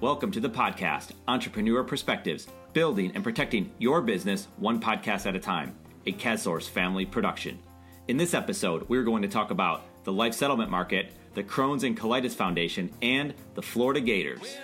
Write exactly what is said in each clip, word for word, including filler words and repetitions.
Welcome to the podcast, Entrepreneur Perspectives, building and protecting your business one podcast at a time, a CASSource family production. In this episode, we're going to talk about the life settlement market, the Crohn's and Colitis Foundation, and the Florida Gators.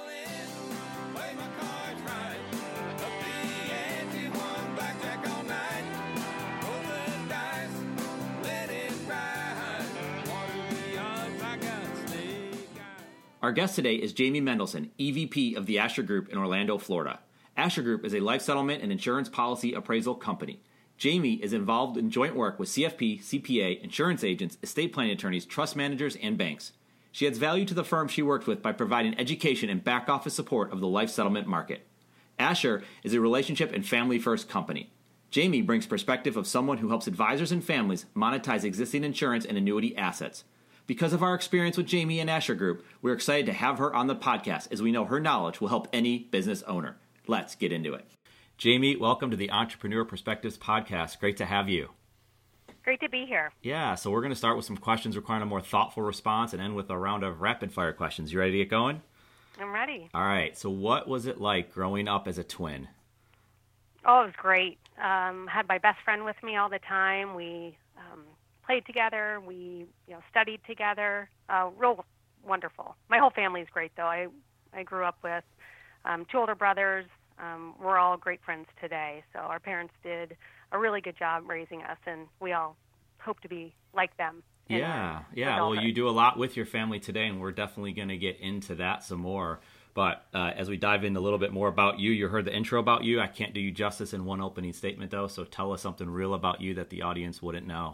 Our guest today is Jamie Mendelson, E V P of the Asher Group in Orlando, Florida. Asher Group is a life settlement and insurance policy appraisal company. Jamie is involved in joint work with C F P, C P A, insurance agents, estate planning attorneys, trust managers, and banks. She adds value to the firm she worked with by providing education and back office support of the life settlement market. Asher is a relationship and family-first company. Jamie brings perspective of someone who helps advisors and families monetize existing insurance and annuity assets. Because of our experience with Jamie and Asher Group, we're excited to have her on the podcast as we know her knowledge will help any business owner. Let's get into it. Jamie, welcome to the Entrepreneur Perspectives podcast. Great to have you. Great to be here. Yeah, so we're going to start with some questions requiring a more thoughtful response and end with a round of rapid fire questions. You ready to get going? I'm ready. All right, so what was it like growing up as a twin? Oh, it was great. Um, had my best friend with me all the time. We um, played together. We you know studied together. Uh, real wonderful. My whole family is great, though. I, I grew up with um, two older brothers. Um, we're all great friends today. So our parents did a really good job raising us, and we all hope to be like them. Yeah, yeah. Well, you do a lot with your family today, and we're definitely going to get into that some more. But uh, as we dive in a little bit more about you, you heard the intro about you. I can't do you justice in one opening statement, though, so tell us something real about you that the audience wouldn't know.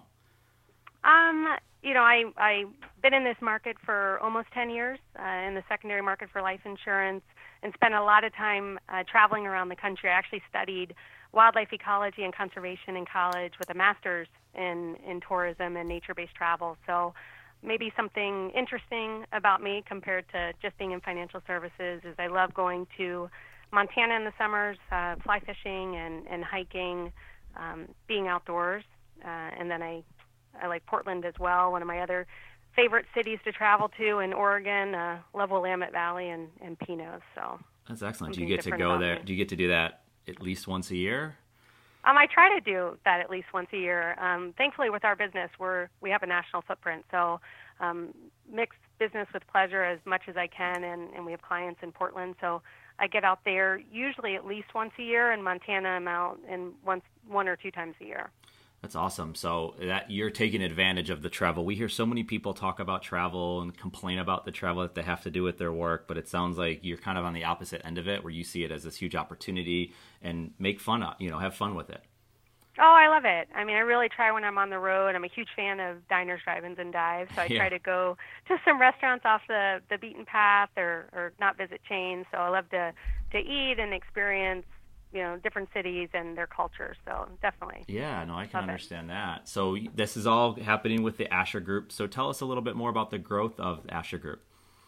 Um, you know, I, I've been in this market for almost ten years, uh, in the secondary market for life insurance, and spent a lot of time uh, traveling around the country. I actually studied wildlife ecology and conservation in college with a master's in, in tourism and nature-based travel. So maybe something interesting about me compared to just being in financial services is I love going to Montana in the summers, uh, fly fishing and, and hiking, um, being outdoors, uh, and then I I like Portland as well, one of my other favorite cities to travel to in Oregon, uh, love Willamette Valley and, and Pinos. So that's excellent. Do you get to go there? Me. Do you get to do that at least once a year? Um, I try to do that at least once a year. Um, thankfully, with our business, we're we have a national footprint, so um, mix business with pleasure as much as I can, and, and we have clients in Portland, so I get out there usually at least once a year. In Montana, I'm out in once one or two times a year. That's awesome. So that you're taking advantage of the travel. We hear so many people talk about travel and complain about the travel that they have to do with their work, but it sounds like you're kind of on the opposite end of it, where you see it as this huge opportunity and make fun of, you know, have fun with it. Oh, I love it. I mean, I really try when I'm on the road. I'm a huge fan of diners, drive-ins, and dives, so I yeah. try to go to some restaurants off the, the beaten path or, or not visit chains. So I love to, to eat and experience, you know, different cities and their cultures. So definitely. Yeah, no, I can Love understand it. that. So this is all happening with the Asher Group. So tell us a little bit more about the growth of the Asher Group.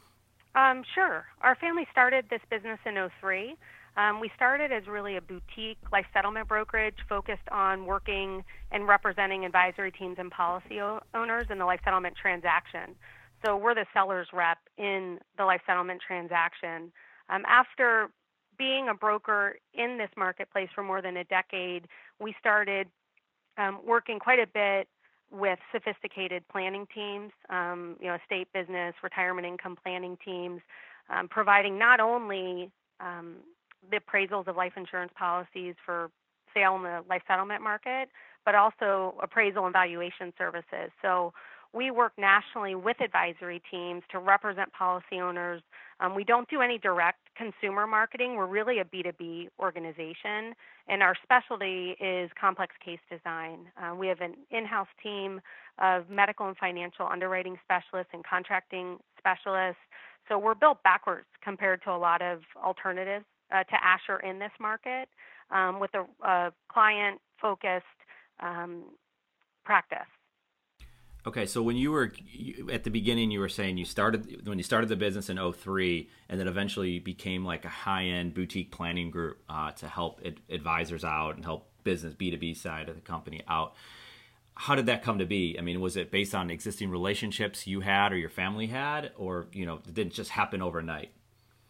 Um, sure. Our family started this business in oh three. Um, we started as really a boutique life settlement brokerage focused on working and representing advisory teams and policy o- owners in the life settlement transaction. So we're the seller's rep in the life settlement transaction. Um, after being a broker in this marketplace for more than a decade, we started um, working quite a bit with sophisticated planning teams, um, you know, estate business, retirement income planning teams, um, providing not only um, the appraisals of life insurance policies for sale in the life settlement market, but also appraisal and valuation services. So we work nationally with advisory teams to represent policy owners. Um, we don't do any direct consumer marketing. We're really a B two B organization, and our specialty is complex case design. Uh, we have an in-house team of medical and financial underwriting specialists and contracting specialists. So we're built backwards compared to a lot of alternatives uh, to Asher in this market, um, with a, a client-focused um, practice. Okay, so when you were you, at the beginning, you were saying you started when you started the business in oh three, and then eventually became like a high-end boutique planning group uh, to help ad- advisors out and help business B two B side of the company out. How did that come to be? I mean, was it based on existing relationships you had or your family had, or you know, did it just happen overnight?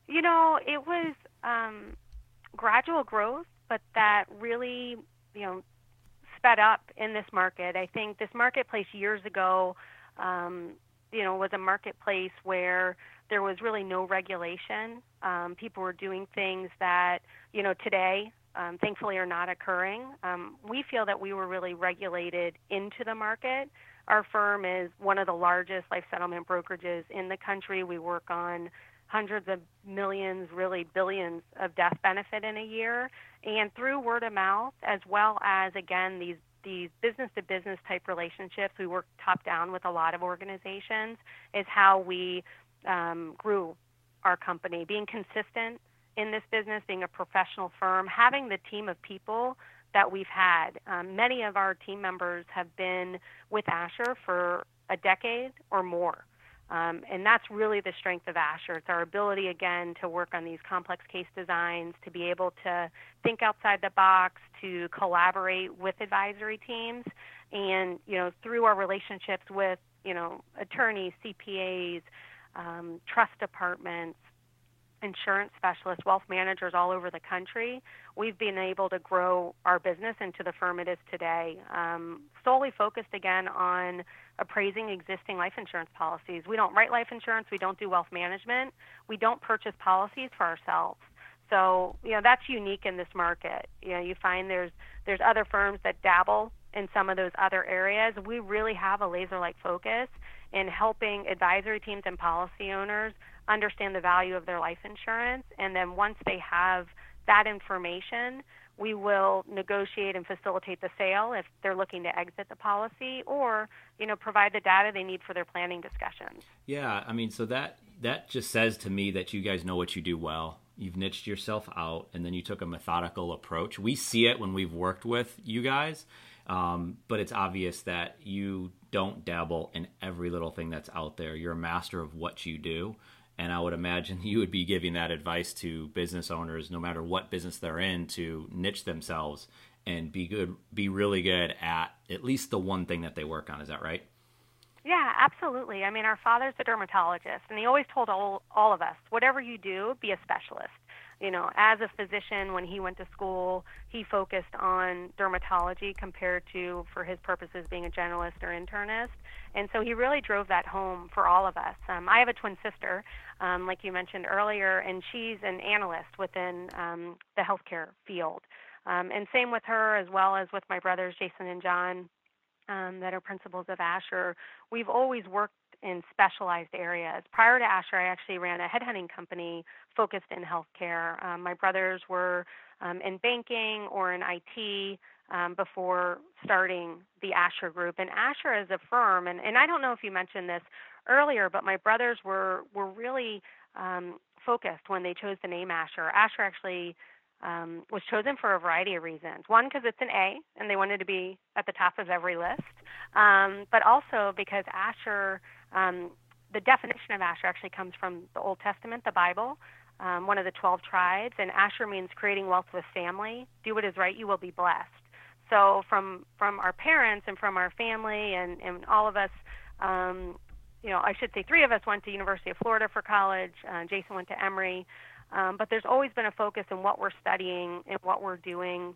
You know, it was um, gradual growth, but that really, you know, sped up in this market. I think this marketplace years ago, um, you know, was a marketplace where there was really no regulation. Um, people were doing things that, you know, today, um, thankfully, are not occurring. Um, we feel that we were really regulated into the market. Our firm is one of the largest life settlement brokerages in the country. We work on hundreds of millions, really billions of death benefit in a year. And through word of mouth, as well as, again, these these business-to-business type relationships, we work top-down with a lot of organizations, is how we um, grew our company. Being consistent in this business, being a professional firm, having the team of people that we've had. Um, many of our team members have been with Asher for a decade or more. Um, and that's really the strength of Asher. It's our ability, again, to work on these complex case designs, to be able to think outside the box, to collaborate with advisory teams, and, you know, through our relationships with, you know, attorneys, C P As, um, trust departments, insurance specialists, wealth managers all over the country, we've been able to grow our business into the firm it is today, um, solely focused, again, on appraising existing life insurance policies. We don't write life insurance. We don't do wealth management. We don't purchase policies for ourselves. So, you know, that's unique in this market. You know, you find there's there's other firms that dabble in some of those other areas. We really have a laser-like focus in helping advisory teams and policy owners understand the value of their life insurance, and then once they have that information, we will negotiate and facilitate the sale if they're looking to exit the policy, or, you know, provide the data they need for their planning discussions. Yeah, I mean, so that that just says to me that you guys know what you do well. You've niched yourself out, and then you took a methodical approach. We see it when we've worked with you guys, um, but it's obvious that you don't dabble in every little thing that's out there. You're a master of what you do. And I would imagine you would be giving that advice to business owners, no matter what business they're in, to niche themselves and be good, be really good at at least the one thing that they work on. Is that right? Yeah, absolutely. I mean, our father's a dermatologist, and he always told all, all of us, whatever you do, be a specialist. You know, as a physician, when he went to school, he focused on dermatology compared to, for his purposes, being a generalist or internist. And so he really drove that home for all of us. Um, I have a twin sister, um, like you mentioned earlier, and she's an analyst within um, the healthcare field. Um, and same with her, as well as with my brothers, Jason and John, um, that are principals of Asher. We've always worked in specialized areas. Prior to Asher, I actually ran a headhunting company focused in healthcare. Um, my brothers were um, in banking or in I T um, before starting the Asher Group. And Asher is a firm, and, and I don't know if you mentioned this earlier, but my brothers were, were really um, focused when they chose the name Asher. Asher actually um, was chosen for a variety of reasons. One, because it's an A, and they wanted to be at the top of every list, um, but also because Asher, um, the definition of Asher actually comes from the Old Testament, the Bible, um, one of the twelve tribes, and Asher means creating wealth with family. Do what is right, you will be blessed. So from from our parents and from our family and, and all of us, um, you know, I should say three of us went to University of Florida for college. Uh, Jason went to Emory. Um, but there's always been a focus in what we're studying and what we're doing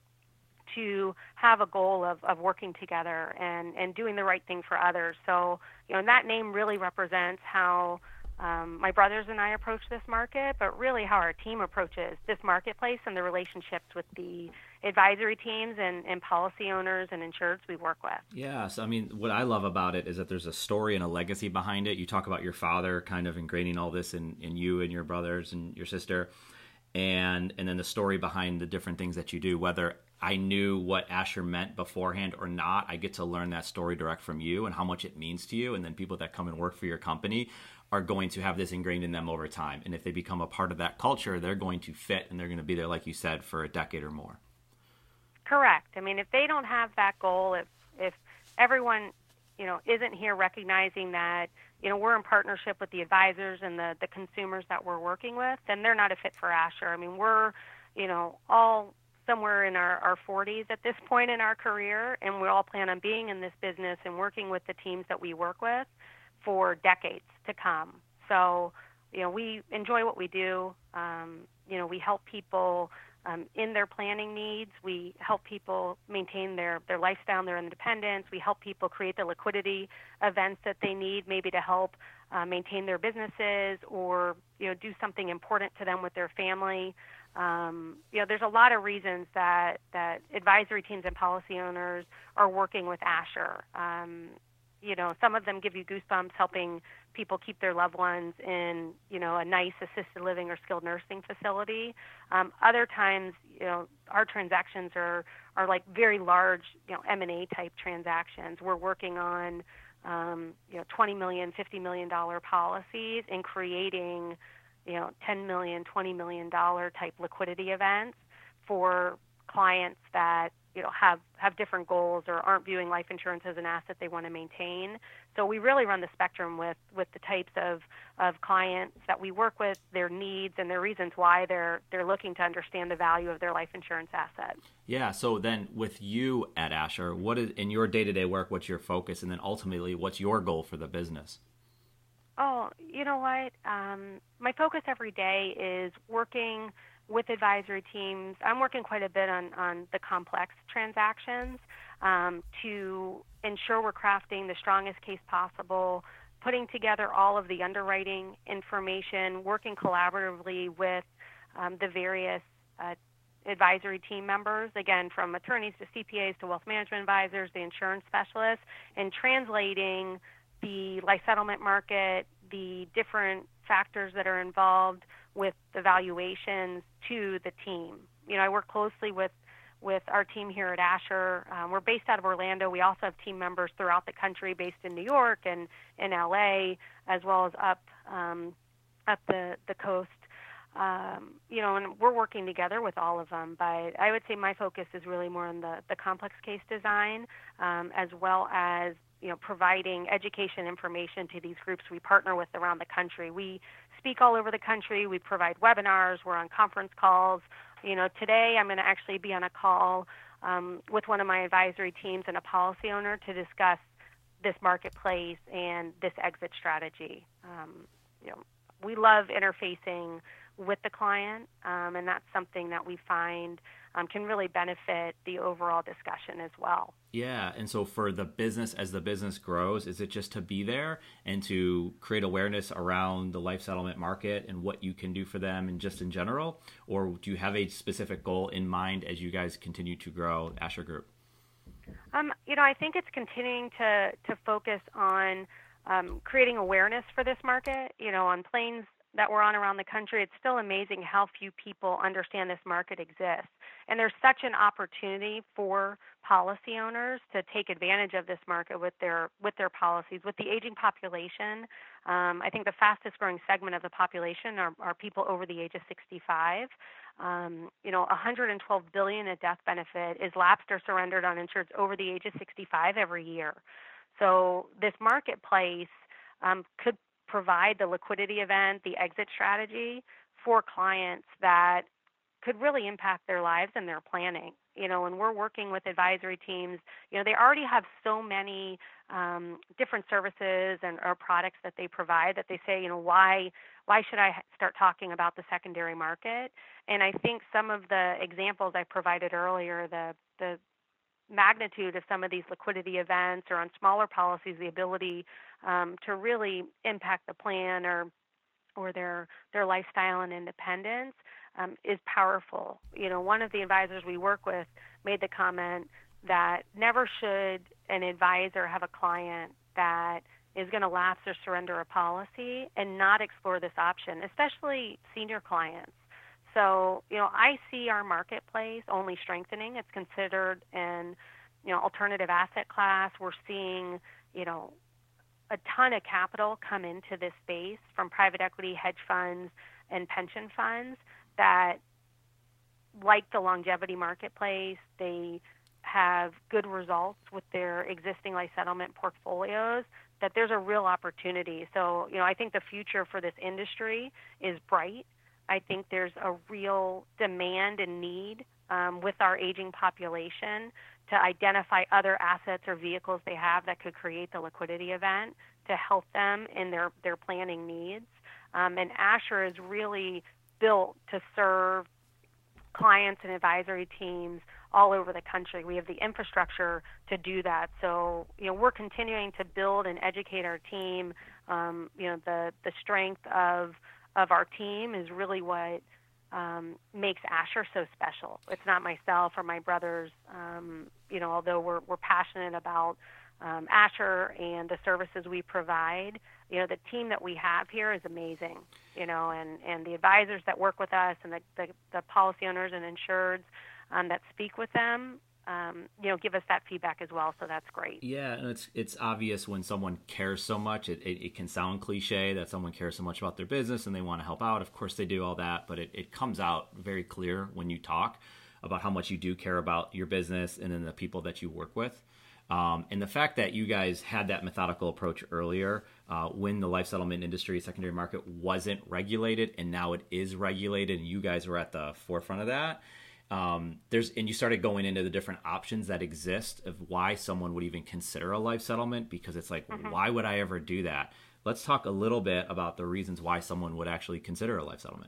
to have a goal of, of working together and, and doing the right thing for others. So, you know, that name really represents how um, my brothers and I approach this market, but really how our team approaches this marketplace and the relationships with the advisory teams and, and policy owners and insureds we work with. Yes. I mean, what I love about it is that there's a story and a legacy behind it. You talk about your father kind of ingraining all this in, in you and your brothers and your sister, and and then the story behind the different things that you do. Whether I knew what Asher meant beforehand or not, I get to learn that story direct from you and how much it means to you. And then people that come and work for your company are going to have this ingrained in them over time. And if they become a part of that culture, they're going to fit and they're going to be there, like you said, for a decade or more. Correct. I mean, if they don't have that goal, if if everyone, you know, isn't here recognizing that, you know, we're in partnership with the advisors and the, the consumers that we're working with, then they're not a fit for Asher. I mean, we're, you know, all somewhere in our, our forties at this point in our career, and we all plan on being in this business and working with the teams that we work with for decades to come. So, you know, we enjoy what we do. Um, you know, we help people um, in their planning needs. We help people maintain their, their lifestyle and their independence. We help people create the liquidity events that they need, maybe to help uh, maintain their businesses or, you know, do something important to them with their family. Um, you know, there's a lot of reasons that, that advisory teams and policy owners are working with Asher. Um, you know, some of them give you goosebumps helping people keep their loved ones in, you know, a nice assisted living or skilled nursing facility. Um, other times, you know, our transactions are, are like very large, you know, M and A type transactions. We're working on, um, you know, twenty million dollars, fifty million dollars policies and creating, you know, ten million dollars, twenty million dollars type liquidity events for clients that, you know, have, have different goals or aren't viewing life insurance as an asset they want to maintain. So we really run the spectrum with, with the types of, of clients that we work with, their needs and their reasons why they're they're looking to understand the value of their life insurance asset. Yeah. So then with you at Asher, what is in your day-to-day work, what's your focus? And then ultimately, what's your goal for the business? Oh, you know what? Um, my focus every day is working with advisory teams. I'm working quite a bit on, on the complex transactions um, to ensure we're crafting the strongest case possible, putting together all of the underwriting information, working collaboratively with um, the various uh, advisory team members, again, from attorneys to C P As to wealth management advisors, the insurance specialists, and translating the life settlement market, the different factors that are involved with the valuations to the team. You know, I work closely with, with our team here at Asher. Um, we're based out of Orlando. We also have team members throughout the country based in New York and in L A, as well as up um, up the, the coast. Um, you know, and we're working together with all of them. But I would say my focus is really more on the, the complex case design, um, as well as, you know, providing education information to these groups we partner with around the country. We speak all over the country. We provide webinars. We're on conference calls. You know, today I'm going to actually be on a call um, with one of my advisory teams and a policy owner to discuss this marketplace and this exit strategy. Um, you know, we love interfacing with the client, um, and that's something that we find um, can really benefit the overall discussion as well. Yeah, and so for the business, as the business grows, is it just to be there and to create awareness around the life settlement market and what you can do for them and just in general? Or do you have a specific goal in mind as you guys continue to grow Asher Group? Um, you know, I think it's continuing to, to focus on um, creating awareness for this market. You know, on planes that we're on around the country, it's still amazing how few people understand this market exists. And there's such an opportunity for policy owners to take advantage of this market with their with their policies. With the aging population, um, I think the fastest growing segment of the population are, are people over the age of sixty-five. Um, you know, one hundred twelve billion dollars in death benefit is lapsed or surrendered on insureds over the age of sixty-five every year. So this marketplace um, could provide the liquidity event, the exit strategy for clients that could really impact their lives and their planning. You know, when we're working with advisory teams, you know, they already have so many um, different services and or products that they provide that they say, you know, why why should I start talking about the secondary market? And I think some of the examples I provided earlier, the the magnitude of some of these liquidity events or on smaller policies, the ability um, to really impact the plan or or their their lifestyle and independence um, is powerful. You know, one of the advisors we work with made the comment that never should an advisor have a client that is going to lapse or surrender a policy and not explore this option, especially senior clients. So, you know, I see our marketplace only strengthening. It's considered an, you know, alternative asset class. We're seeing, you know, a ton of capital come into this space from private equity, hedge funds, and pension funds that like the longevity marketplace. They have good results with their existing life settlement portfolios, that there's a real opportunity. So, you know, I think the future for this industry is bright. I think there's a real demand and need um, with our aging population to identify other assets or vehicles they have that could create the liquidity event to help them in their, their planning needs. Um, and Asher is really built to serve clients and advisory teams all over the country. We have the infrastructure to do that. So, you know, we're continuing to build and educate our team. Um, you know, the, the strength of of our team is really what um, makes Asher so special. It's not myself or my brothers, um, you know, although we're, we're passionate about um, Asher and the services we provide. You know, the team that we have here is amazing, you know, and, and the advisors that work with us and the, the, the policy owners and insureds um, that speak with them, um, you know, give us that feedback as well. So that's great. Yeah, and it's it's obvious when someone cares so much. It, it, it can sound cliche that someone cares so much about their business and they want to help out. Of course they do all that, but it, it comes out very clear when you talk about how much you do care about your business and then the people that you work with. Um, and the fact that you guys had that methodical approach earlier uh, when the life settlement industry, secondary market wasn't regulated, and now it is regulated, and you guys were at the forefront of that. Um, there's and you started going into the different options that exist of why someone would even consider a life settlement, because it's like, mm-hmm. why would I ever do that? Let's talk a little bit about the reasons why someone would actually consider a life settlement.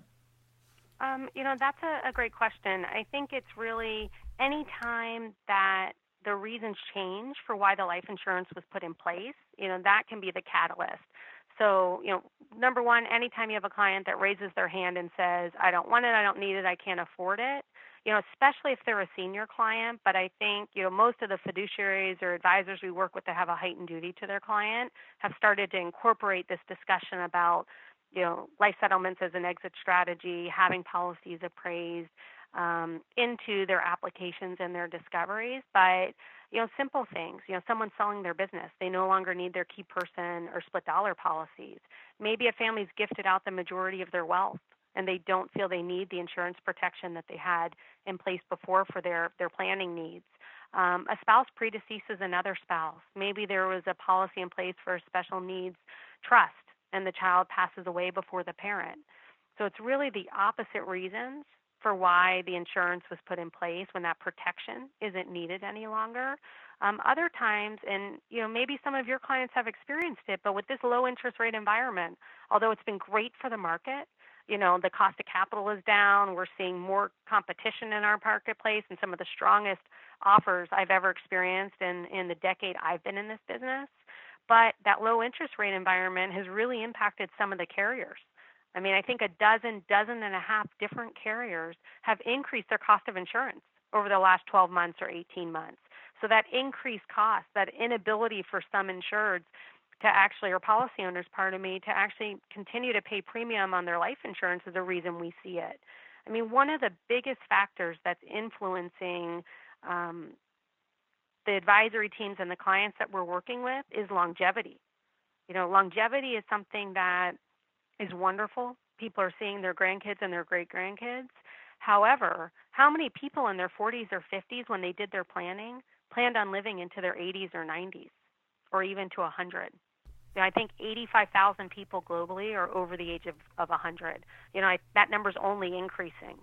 Um, you know, that's a, a great question. I think it's really any time that the reasons change for why the life insurance was put in place, you know, that can be the catalyst. So, you know, number one, anytime you have a client that raises their hand and says, I don't want it, I don't need it, I can't afford it, you know, especially if they're a senior client. But I think, you know, most of the fiduciaries or advisors we work with that have a heightened duty to their client have started to incorporate this discussion about, you know, life settlements as an exit strategy, having policies appraised um, into their applications and their discoveries. But, you know, simple things, you know, someone's selling their business. They no longer need their key person or split dollar policies. Maybe a family's gifted out the majority of their wealth, and they don't feel they need the insurance protection that they had in place before for their, their planning needs. Um, a spouse predeceases another spouse. Maybe there was a policy in place for a special needs trust, and the child passes away before the parent. So it's really the opposite reasons for why the insurance was put in place when that protection isn't needed any longer. Um, other times, and you know, maybe some of your clients have experienced it, but with this low interest rate environment, although it's been great for the market, you know, the cost of capital is down. We're seeing more competition in our marketplace and some of the strongest offers I've ever experienced in, in the decade I've been in this business. But that low interest rate environment has really impacted some of the carriers. I mean, I think a dozen, dozen and a half different carriers have increased their cost of insurance over the last twelve months or eighteen months. So that increased cost, that inability for some insureds to actually, or policy owners, pardon me, to actually continue to pay premium on their life insurance is a reason we see it. I mean, one of the biggest factors that's influencing um, the advisory teams and the clients that we're working with is longevity. You know, longevity is something that is wonderful. People are seeing their grandkids and their great-grandkids. However, how many people in their forties or fifties, when they did their planning, planned on living into their eighties or nineties, or even to one hundred? You know, I think eighty-five thousand people globally are over the age of, of one hundred. You know, I, that number's only increasing.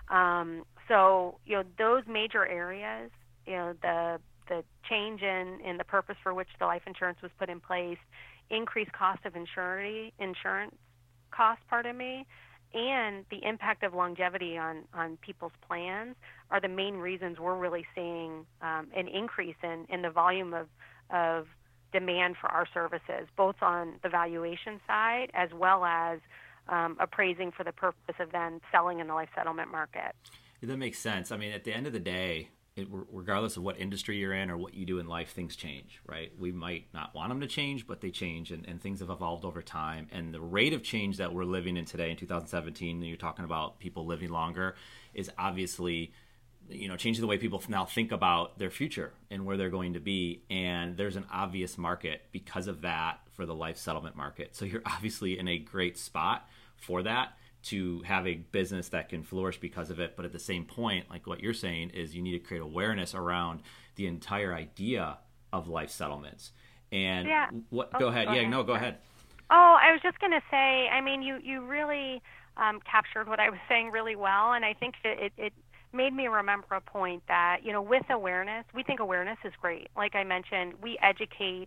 Um, so, you know, those major areas, you know, the the change in, in the purpose for which the life insurance was put in place, increased cost of insurance, insurance cost, pardon me, and the impact of longevity on, on people's plans are the main reasons we're really seeing um, an increase in, in the volume of, of demand for our services, both on the valuation side as well as um, appraising for the purpose of then selling in the life settlement market. That makes sense. I mean, at the end of the day, it, regardless of what industry you're in or what you do in life, things change, right? We might not want them to change, but they change, and, and things have evolved over time. And the rate of change that we're living in today in two thousand seventeen, and you're talking about people living longer, is obviously, you know, changing the way people now think about their future and where they're going to be. And there's an obvious market because of that for the life settlement market. So you're obviously in a great spot for that, to have a business that can flourish because of it. But at the same point, like what you're saying, is you need to create awareness around the entire idea of life settlements. And yeah. what? Oh, go ahead. go yeah, ahead. no, go ahead. Oh, I was just going to say, I mean, you, you really um, captured what I was saying really well. And I think that it, it made me remember a point that, you know, with awareness, we think awareness is great. Like I mentioned, we educate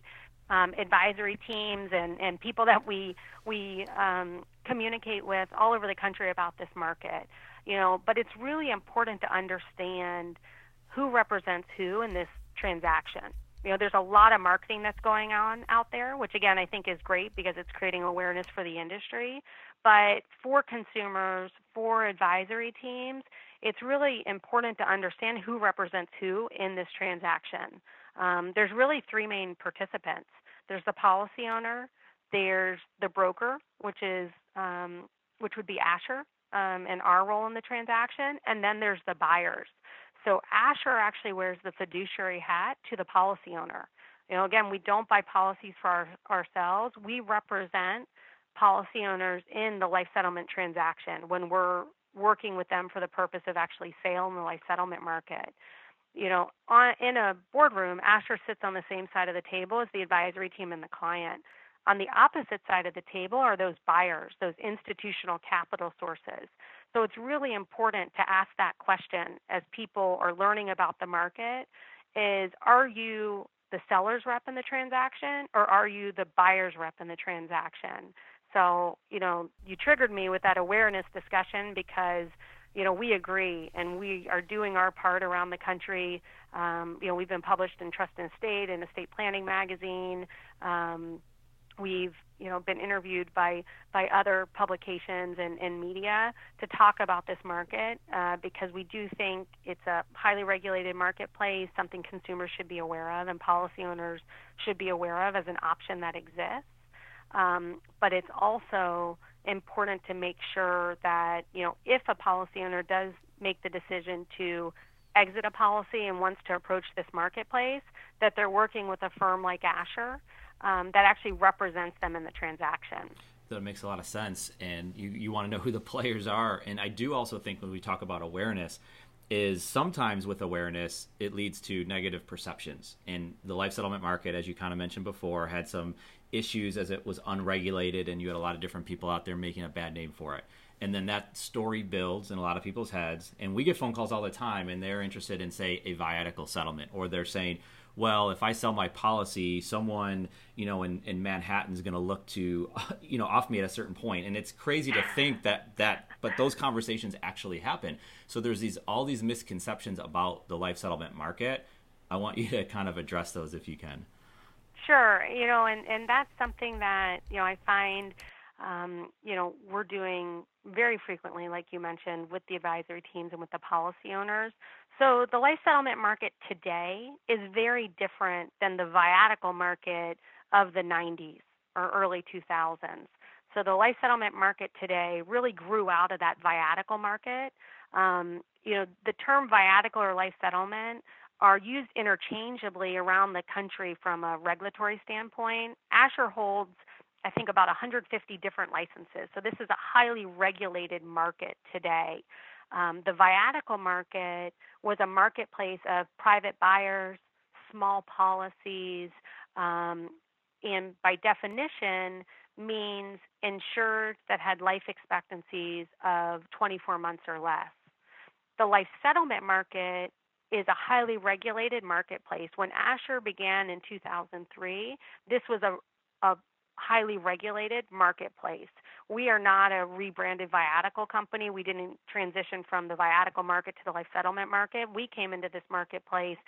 um, advisory teams and, and people that we we um, communicate with all over the country about this market. You know, but it's really important to understand who represents who in this transaction. You know, there's a lot of marketing that's going on out there, which again I think is great because it's creating awareness for the industry. But for consumers, for advisory teams, it's really important to understand who represents who in this transaction. Um, there's really three main participants. There's the policy owner, there's the broker, which is um, which would be Asher, um, and our role in the transaction, and then there's the buyers. So Asher actually wears the fiduciary hat to the policy owner. You know, again, we don't buy policies for our, ourselves. We represent policy owners in the life settlement transaction when we're working with them for the purpose of actually sale in the life settlement market. You know, on, in a boardroom, Asher sits on the same side of the table as the advisory team and the client. On the opposite side of the table are those buyers, those institutional capital sources. So it's really important to ask that question as people are learning about the market is, are you the seller's rep in the transaction or are you the buyer's rep in the transaction? So, you know, you triggered me with that awareness discussion because, you know, we agree and we are doing our part around the country. Um, you know, we've been published in Trust and Estate and Estate Planning Magazine. Um, We've, you know, been interviewed by, by other publications and, and media to talk about this market uh, because we do think it's a highly regulated marketplace, something consumers should be aware of and policy owners should be aware of as an option that exists. Um, but it's also important to make sure that, you know, if a policy owner does make the decision to exit a policy and wants to approach this marketplace, that they're working with a firm like Asher Um, that actually represents them in the transaction. That makes a lot of sense, and you, you want to know who the players are. And I do also think when we talk about awareness is sometimes with awareness, it leads to negative perceptions. And the life settlement market, as you kind of mentioned before, had some issues as it was unregulated, and you had a lot of different people out there making a bad name for it. And then that story builds in a lot of people's heads. And we get phone calls all the time, and they're interested in, say, a viatical settlement, or they're saying, well, if I sell my policy, someone, you know, in, in Manhattan is going to look to, you know, off me at a certain point. And it's crazy to think that, that, but those conversations actually happen. So there's these, all these misconceptions about the life settlement market. I want you to kind of address those if you can. Sure. You know, and, and that's something that, you know, I find, um, you know, we're doing very frequently, like you mentioned, with the advisory teams and with the policy owners. So the life settlement market today is very different than the viatical market of the nineties or early two thousands. So the life settlement market today really grew out of that viatical market. Um, you know, the term viatical or life settlement are used interchangeably around the country from a regulatory standpoint. Asher holds, I think, about one hundred fifty different licenses. So this is a highly regulated market today. Um, the viatical market was a marketplace of private buyers, small policies, um, and by definition means insured that had life expectancies of twenty-four months or less. The life settlement market is a highly regulated marketplace. When Asher began in two thousand three, this was a, a highly regulated marketplace. We are not a rebranded viatical company. We didn't transition from the viatical market to the life settlement market. We came into this marketplace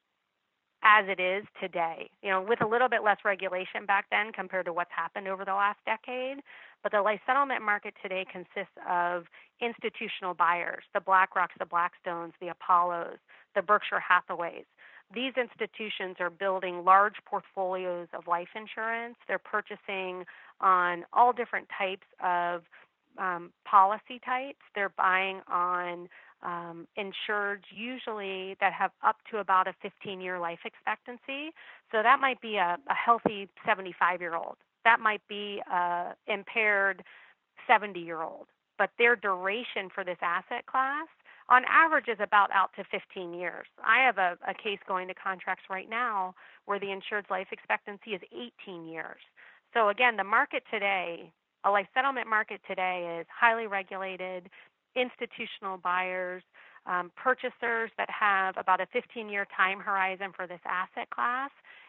as it is today, you know, with a little bit less regulation back then compared to what's happened over the last decade. But the life settlement market today consists of institutional buyers, the BlackRocks, the Blackstones, the Apollos, the Berkshire Hathaways. These institutions are building large portfolios of life insurance. They're purchasing on all different types of um, policy types. They're buying on um, insureds usually that have up to about a fifteen-year life expectancy. So that might be a, a healthy seventy-five-year-old. That might be a impaired seventy-year-old. But their duration for this asset class on average is about out to fifteen years. I have a, a case going to contracts right now where the insured's life expectancy is eighteen years. So again, the market today, a life settlement market today is highly regulated, institutional buyers, um, purchasers that have about a fifteen-year time horizon for this asset class,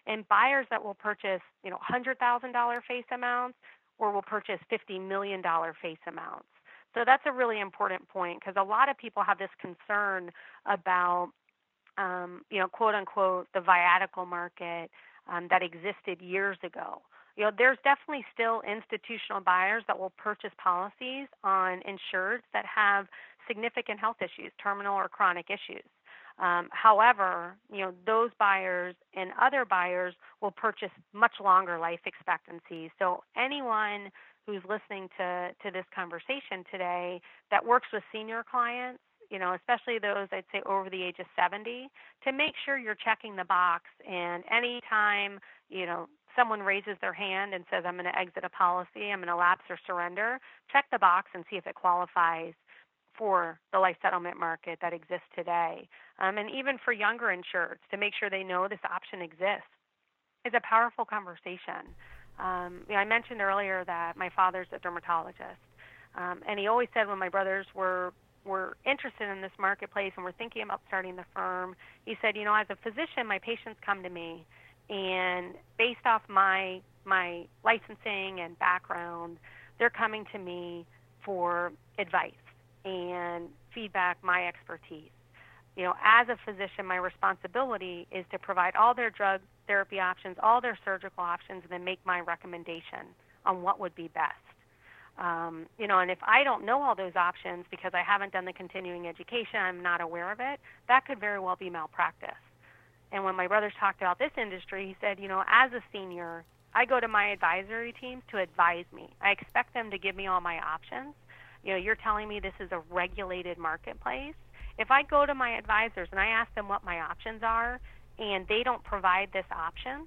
and buyers that will purchase, you know, one hundred thousand dollars face amounts or will purchase fifty million dollars face amounts. So that's a really important point because a lot of people have this concern about, um, you know, quote unquote, the viatical market um, that existed years ago. You know, there's definitely still institutional buyers that will purchase policies on insureds that have significant health issues, terminal or chronic issues. Um, however, you know, those buyers and other buyers will purchase much longer life expectancies. So anyone who's listening to, to this conversation today that works with senior clients, you know, especially those I'd say over the age of seventy, to make sure you're checking the box. And anytime, you know, someone raises their hand and says, I'm going to exit a policy, I'm going to lapse or surrender, check the box and see if it qualifies for the life settlement market that exists today. Um, and even for younger insureds, to make sure they know this option exists is a powerful conversation. Um, you know, I mentioned earlier that my father's a dermatologist, um, and he always said when my brothers were were interested in this marketplace and were thinking about starting the firm, he said, you know, as a physician, my patients come to me, and based off my my licensing and background, they're coming to me for advice and feedback, my expertise. You know, as a physician, my responsibility is to provide all their drug therapy options, all their surgical options, and then make my recommendation on what would be best. Um, you know, and if I don't know all those options because I haven't done the continuing education, I'm not aware of it, that could very well be malpractice. And when my brothers talked about this industry, he said, you know, as a senior, I go to my advisory teams to advise me. I expect them to give me all my options. You know, you're telling me this is a regulated marketplace. If I go to my advisors and I ask them what my options are and they don't provide this option,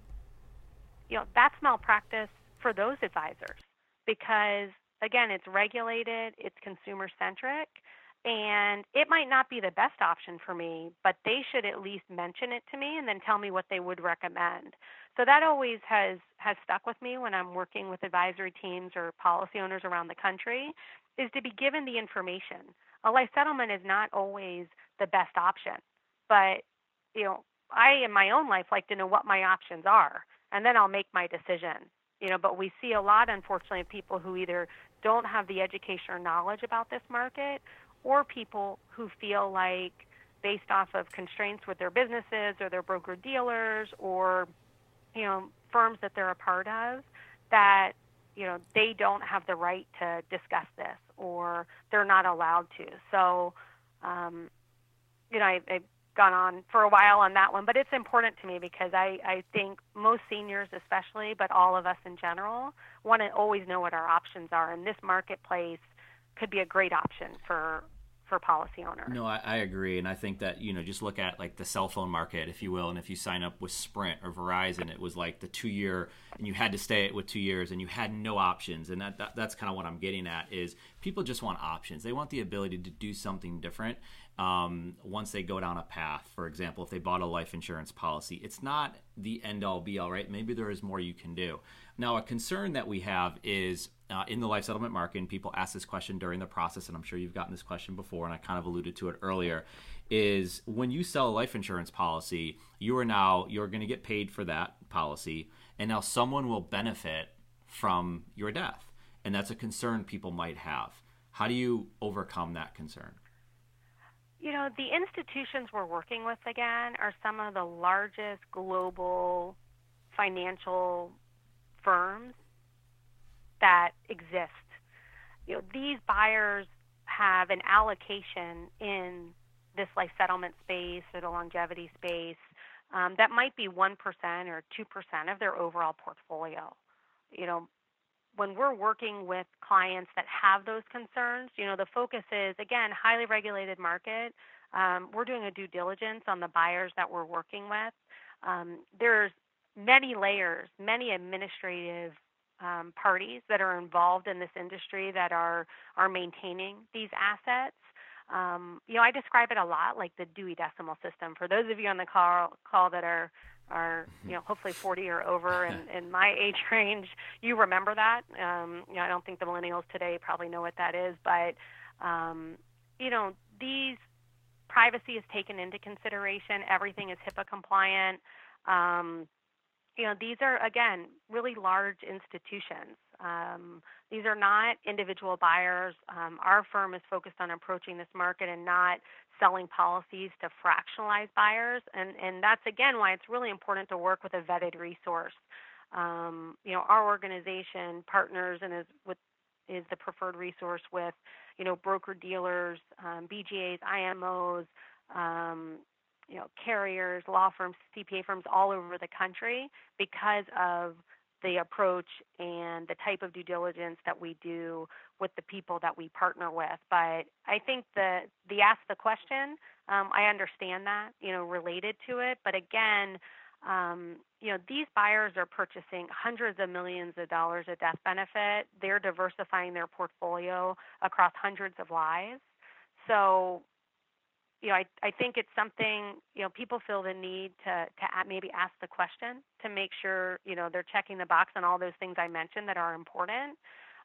you know, that's malpractice for those advisors because, again, it's regulated, it's consumer-centric, and it might not be the best option for me, but they should at least mention it to me and then tell me what they would recommend. So that always has, has stuck with me when I'm working with advisory teams or policy owners around the country, is to be given the information. A life settlement is not always the best option, but, you know, I in my own life like to know what my options are, and then I'll make my decision. You know, but we see a lot, unfortunately, of people who either don't have the education or knowledge about this market, or people who feel like, based off of constraints with their businesses or their broker-dealers or, you know, firms that they're a part of, that, you know, they don't have the right to discuss this or they're not allowed to. So, um, you know, I, I've gone on for a while on that one, but it's important to me because I, I think most seniors especially, but all of us in general, want to always know what our options are. And this marketplace could be a great option for for policy owners. No, I, I agree. And I think that, you know, just look at like the cell phone market, if you will. And if you sign up with Sprint or Verizon, it was like the two year and you had to stay it with two years and you had no options. And that, that that's kind of what I'm getting at is people just want options. They want the ability to do something different um, once they go down a path. For example, if they bought a life insurance policy, it's not the end all be all, right? Maybe there is more you can do. Now, a concern that we have is uh, in the life settlement market, and people ask this question during the process, and I'm sure you've gotten this question before, and I kind of alluded to it earlier, is when you sell a life insurance policy, you are now, you're going to get paid for that policy, and now someone will benefit from your death. And that's a concern people might have. How do you overcome that concern? You know, the institutions we're working with, again, are some of the largest global financial firms that exist. You know, these buyers have an allocation in this life settlement space or the longevity space um, that might be one percent or two percent of their overall portfolio. You know, when we're working with clients that have those concerns, you know, the focus is, again, highly regulated market. Um, we're doing a due diligence on the buyers that we're working with. Um, there's many layers, many administrative um, parties that are involved in this industry that are, are maintaining these assets. Um, you know, I describe it a lot like the Dewey Decimal System. For those of you on the call, call that are are, you know, hopefully forty or over in, in my age range, you remember that. Um, you know, I don't think the millennials today probably know what that is, but, um, you know, these privacy is taken into consideration. Everything is HIPAA compliant. Um, you know, these are, again, really large institutions. Um, these are not individual buyers. Um, our firm is focused on approaching this market and not selling policies to fractionalize buyers. And, and that's, again, why it's really important to work with a vetted resource. Um, you know, our organization partners and is with is the preferred resource with, you know, broker dealers, um, B G As, I M Os, um, you know, carriers, law firms, C P A firms all over the country because of the approach and the type of due diligence that we do with the people that we partner with. But I think the the ask the question, um, I understand that, you know, related to it. But again, um, you know, these buyers are purchasing hundreds of millions of dollars of death benefit. They're diversifying their portfolio across hundreds of lives. So, you know, I, I think it's something, you know, people feel the need to, to maybe ask the question to make sure, you know, they're checking the box on all those things I mentioned that are important.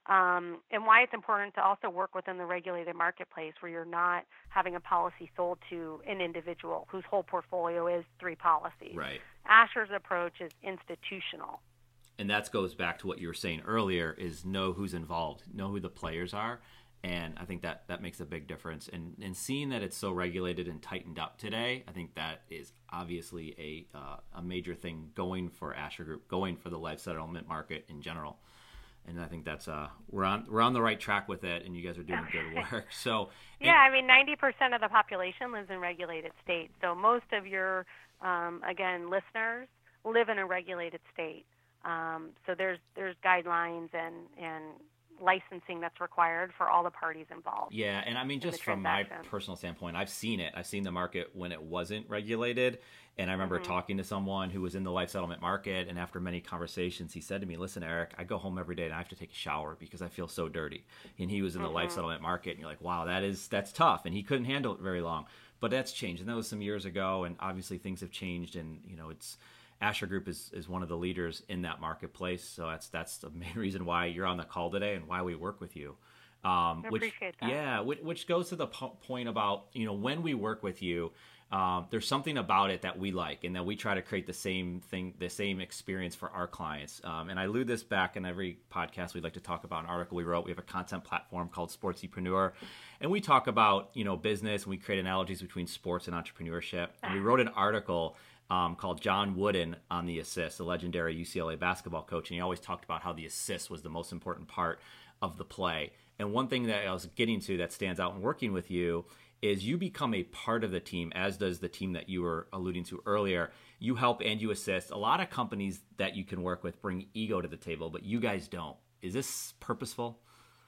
Um, and why it's important to also work within the regulated marketplace where you're not having a policy sold to an individual whose whole portfolio is three policies. Right. Asher's approach is institutional. And that goes back to what you were saying earlier, is know who's involved, know who the players are. And I think that that makes a big difference. And, and seeing that it's so regulated and tightened up today, I think that is obviously a uh, a major thing going for Asher Group, going for the life settlement market in general. And I think that's uh we're on we're on the right track with it, and you guys are doing good work. So yeah, I mean, ninety percent of the population lives in regulated states. So most of your um, again listeners live in a regulated state. Um, so there's there's guidelines and and licensing that's required for all the parties involved. Yeah, and I mean, just from my personal standpoint, I've seen it. I've seen the market when it wasn't regulated. And I remember mm-hmm. talking to someone who was in the life settlement market, and after many conversations, he said to me, listen, Eric, I go home every day and I have to take a shower because I feel so dirty. And he was in the mm-hmm. life settlement market, and you're like, wow, that is that's tough. And he couldn't handle it very long. But that's changed, and that was some years ago, and obviously things have changed, and you know, it's Asher Group is, is one of the leaders in that marketplace. So that's that's the main reason why you're on the call today and why we work with you. Um, I which, appreciate that. Yeah, which, which goes to the po- point about, you know, when we work with you, um, there's something about it that we like, and that we try to create the same thing, the same experience for our clients. Um, and I allude this back in every podcast. We'd like to talk about an article we wrote. We have a content platform called Sportsypreneur, and we talk about, you know, business, and we create analogies between sports and entrepreneurship. And we wrote an article Um, called John Wooden on the assist, the legendary U C L A basketball coach. And he always talked about how the assist was the most important part of the play. And one thing that I was getting to that stands out in working with you is you become a part of the team, as does the team that you were alluding to earlier. You help and you assist. A lot of companies that you can work with bring ego to the table, but you guys don't. Is this purposeful?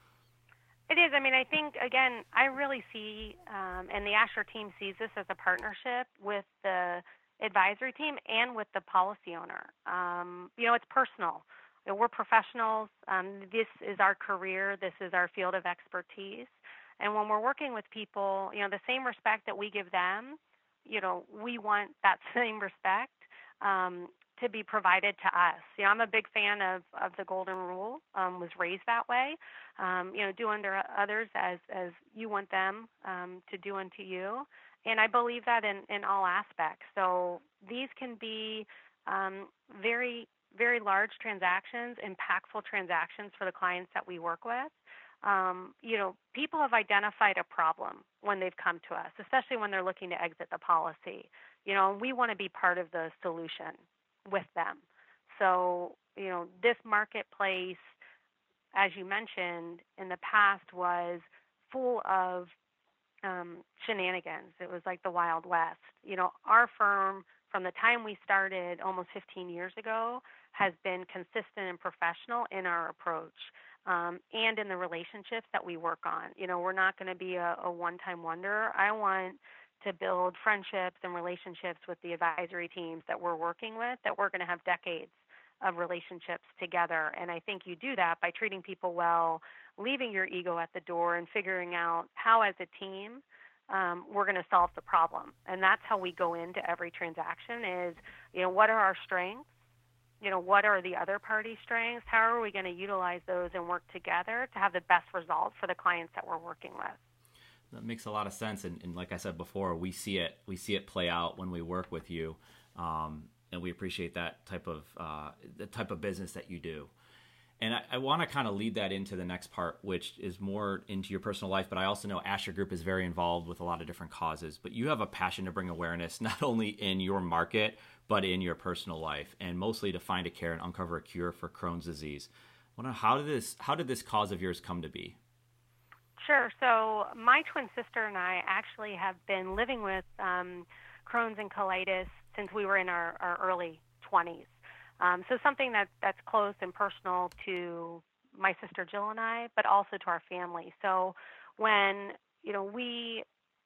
It is. I mean, I think, again, I really see, um, and the Asher team sees this as a partnership with the advisory team and with the policy owner. Um, you know, it's personal. You know, we're professionals. Um, this is our career. This is our field of expertise. And when we're working with people, you know, the same respect that we give them, you know, we want that same respect um, to be provided to us. You know, I'm a big fan of, of the golden rule, um, was raised that way. Um, you know, do unto others as, as you want them um, to do unto you. And I believe that in, in all aspects. So these can be um, very, very large transactions, impactful transactions for the clients that we work with. Um, you know, people have identified a problem when they've come to us, especially when they're looking to exit the policy. You know, we want to be part of the solution with them. So, you know, this marketplace, as you mentioned, in the past was full of um, shenanigans. It was like the Wild West. You know, our firm, from the time we started almost fifteen years ago, has been consistent and professional in our approach. Um, and in the relationships that we work on. You know, we're not going to be a, a one-time wonder. I want to build friendships and relationships with the advisory teams that we're working with, that we're going to have decades of relationships together. And I think you do that by treating people well, leaving your ego at the door, and figuring out how, as a team, um, we're going to solve the problem. And that's how we go into every transaction is, you know, what are our strengths? You know, what are the other party's strengths? How are we going to utilize those and work together to have the best result for the clients that we're working with? That makes a lot of sense. And, and like I said before, we see it we see it play out when we work with you. Um, and we appreciate that type of uh, the type of business that you do. And I, I want to kind of lead that into the next part, which is more into your personal life. But I also know Asher Group is very involved with a lot of different causes. But you have a passion to bring awareness not only in your market, but in your personal life, and mostly to find a care and uncover a cure for Crohn's disease. I wonder, how did this how did this cause of yours come to be? Sure. So my twin sister and I actually have been living with um, Crohn's and colitis since we were in our, our early twenties. Um, so something that, that's close and personal to my sister Jill and I, but also to our family. So when, you know, we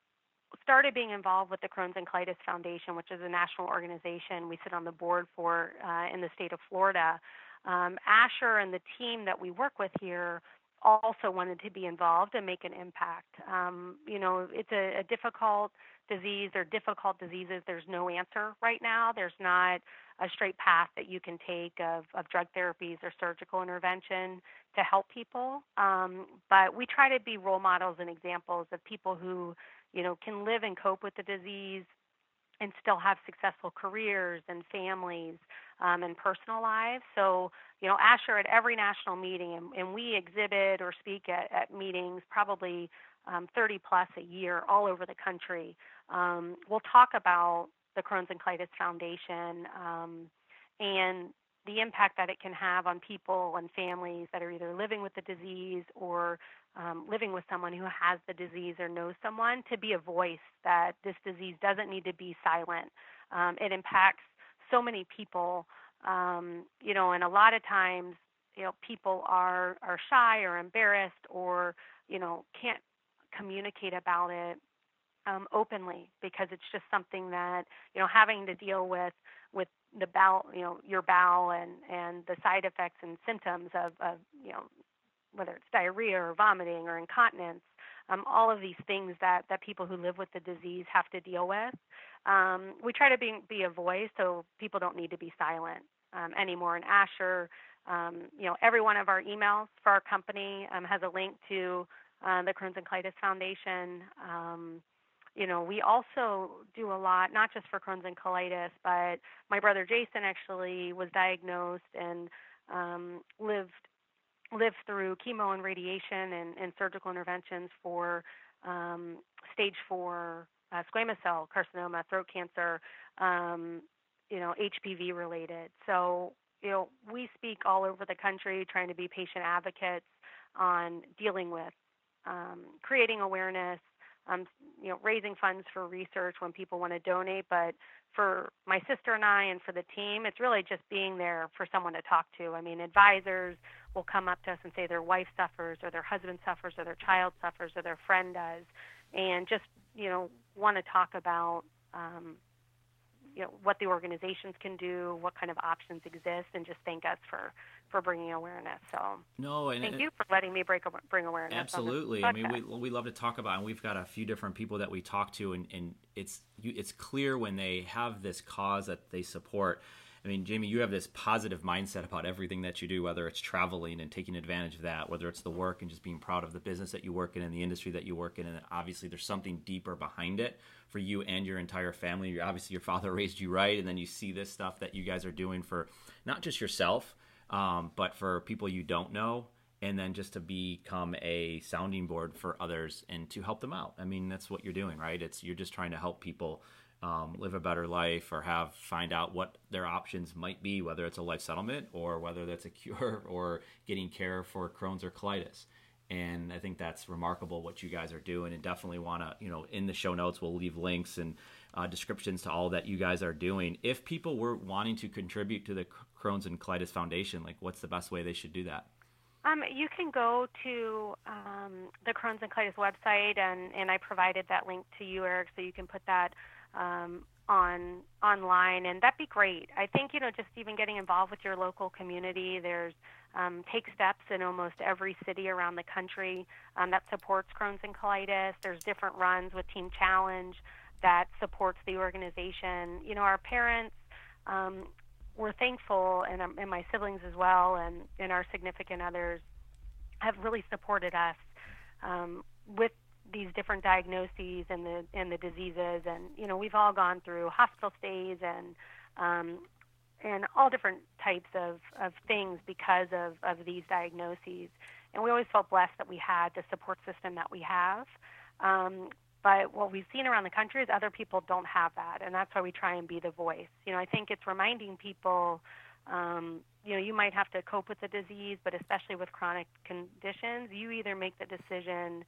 started being involved with the Crohn's and Colitis Foundation, which is a national organization we sit on the board for uh, in the state of Florida, um, Asher and the team that we work with here also wanted to be involved and make an impact. Um, you know, it's a, a difficult disease. They're difficult diseases. There's no answer right now. There's not a straight path that you can take of, of drug therapies or surgical intervention to help people. Um, but we try to be role models and examples of people who, you know, can live and cope with the disease and still have successful careers and families um, and personal lives. So, you know, Asher at every national meeting, and, and we exhibit or speak at, at meetings probably um, thirty plus a year all over the country. Um, we'll talk about the Crohn's and Colitis Foundation um, and the impact that it can have on people and families that are either living with the disease or um, living with someone who has the disease or knows someone, to be a voice that this disease doesn't need to be silent. Um, it impacts so many people, um, you know, and a lot of times, you know, people are, are shy or embarrassed or, you know, can't communicate about it um, openly because it's just something that, you know, having to deal with with the bowel, you know, your bowel and, and the side effects and symptoms of, of, you know, whether it's diarrhea or vomiting or incontinence, um, all of these things that, that people who live with the disease have to deal with. Um, we try to be, be a voice so people don't need to be silent um, anymore. And Asher, um, you know, every one of our emails for our company um, has a link to uh, the Crohn's and Colitis Foundation. Um, You know, we also do a lot, not just for Crohn's and colitis, but my brother Jason actually was diagnosed and um, lived lived through chemo and radiation and, and surgical interventions for um, stage four uh, squamous cell carcinoma, throat cancer, um, you know, H P V related. So, you know, we speak all over the country trying to be patient advocates on dealing with um, creating awareness, Um, you know, raising funds for research when people want to donate. But for my sister and I and for the team, it's really just being there for someone to talk to. I mean, advisors will come up to us and say their wife suffers or their husband suffers or their child suffers or their friend does, and just, you know, want to talk about, um, you know, what the organizations can do, what kind of options exist, and just thank us for, for bringing awareness. So no, and thank it, you for letting me break, bring awareness. Absolutely. I mean, we we love to talk about, and we've got a few different people that we talk to, and, and it's you, it's clear when they have this cause that they support. I mean, Jamie, you have this positive mindset about everything that you do, whether it's traveling and taking advantage of that, whether it's the work and just being proud of the business that you work in and the industry that you work in. And obviously there's something deeper behind it for you and your entire family. You're, obviously your father raised you right. And then you see this stuff that you guys are doing for not just yourself, um, but for people you don't know. And then just to become a sounding board for others and to help them out. I mean, that's what you're doing, right? It's you're just trying to help people Um, live a better life or have find out what their options might be, whether it's a life settlement or whether that's a cure or getting care for Crohn's or colitis. And I think that's remarkable what you guys are doing, and definitely want to, you know, in the show notes, we'll leave links and uh, descriptions to all that you guys are doing. If people were wanting to contribute to the Crohn's and Colitis Foundation, like what's the best way they should do that? Um, you can go to um, the Crohn's and Colitis website, and, and I provided that link to you, Eric, so you can put that um, on online, and that'd be great. I think, you know, just even getting involved with your local community. There's um, Take Steps in almost every city around the country um, that supports Crohn's and colitis. There's different runs with Team Challenge that supports the organization. You know, our parents, um, we're thankful, and, um, and my siblings as well, and, and our significant others have really supported us um, with these different diagnoses and the and the diseases. And, you know, we've all gone through hospital stays and um, and all different types of, of things because of, of these diagnoses. And we always felt blessed that we had the support system that we have. Um, but what we've seen around the country is other people don't have that, and that's why we try and be the voice. You know, I think it's reminding people, um, you know, you might have to cope with the disease, but especially with chronic conditions, you either make the decision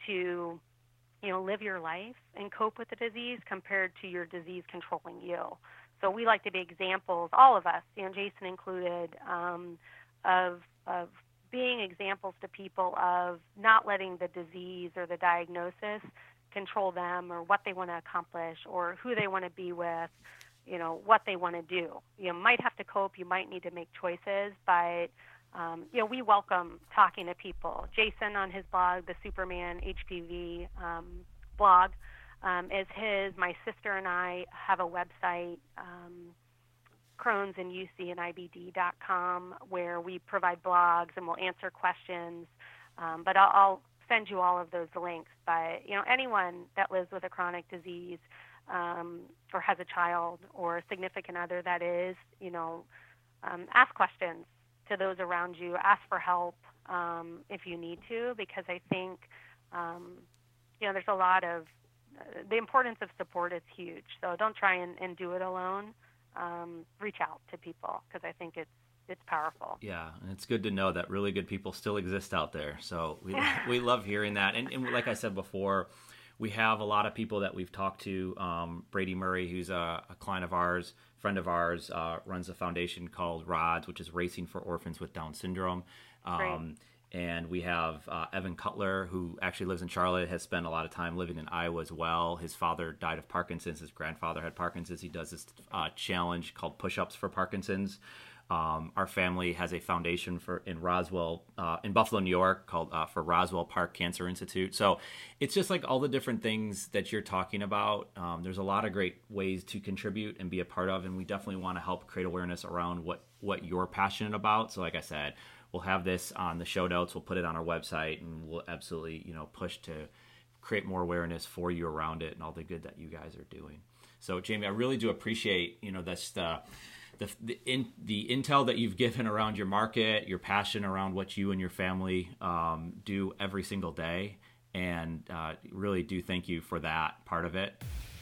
to, you know, live your life and cope with the disease compared to your disease controlling you. So we like to be examples, all of us, you know, Jason included, um, of of being examples to people of not letting the disease or the diagnosis control them or what they want to accomplish or who they want to be with, you know, what they want to do. You might have to cope, you might need to make choices, but, um, you know, we welcome talking to people. Jason on his blog, the Superman H P V um, blog, um, is his. My sister and I have a website, um, Crohn's and U C and I B D dot com, where we provide blogs and we'll answer questions. Um, but I'll, I'll send you all of those links. But, you know, anyone that lives with a chronic disease um, or has a child or a significant other that is, you know, um, ask questions to those around you. Ask for help um, if you need to, because I think, um, you know, there's a lot of, uh, the importance of support is huge. So don't try and, and do it alone. Um, reach out to people because I think it's it's powerful. Yeah, and it's good to know that really good people still exist out there. So we we love hearing that. And, and like I said before, we have a lot of people that we've talked to. Um, Brady Murray, who's a, a client of ours, friend of ours, uh, runs a foundation called RODS, which is Racing for Orphans with Down Syndrome. Um, and we have uh, Evan Cutler, who actually lives in Charlotte, has spent a lot of time living in Iowa as well. His father died of Parkinson's. His grandfather had Parkinson's. He does this uh, challenge called Push-Ups for Parkinson's. Um, our family has a foundation for in Roswell, uh, in Buffalo, New York, called uh, for Roswell Park Cancer Institute. So it's just like all the different things that you're talking about. Um, there's a lot of great ways to contribute and be a part of, and we definitely want to help create awareness around what, what you're passionate about. So like I said, we'll have this on the show notes. We'll put it on our website, and we'll absolutely, you know, push to create more awareness for you around it and all the good that you guys are doing. So Jamie, I really do appreciate, you know, that's the the the, in, the intel that you've given around your market, your passion around what you and your family um, do every single day, and uh, really do thank you for that part of it.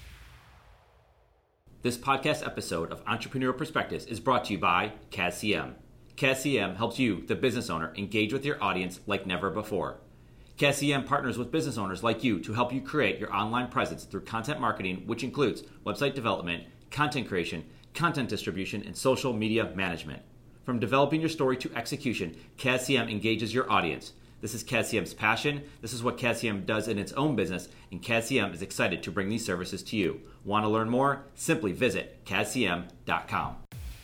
This podcast episode of Entrepreneurial Perspectives is brought to you by C A S C M. C A S C M helps you, the business owner, engage with your audience like never before. C A S C M partners with business owners like you to help you create your online presence through content marketing, which includes website development, content creation, content distribution, and social media management. From developing your story to execution, C A S C M engages your audience. This is C A S C M's passion. This is what C A S C M does in its own business, and C A S C M is excited to bring these services to you. Want to learn more? Simply visit C A S C M dot com.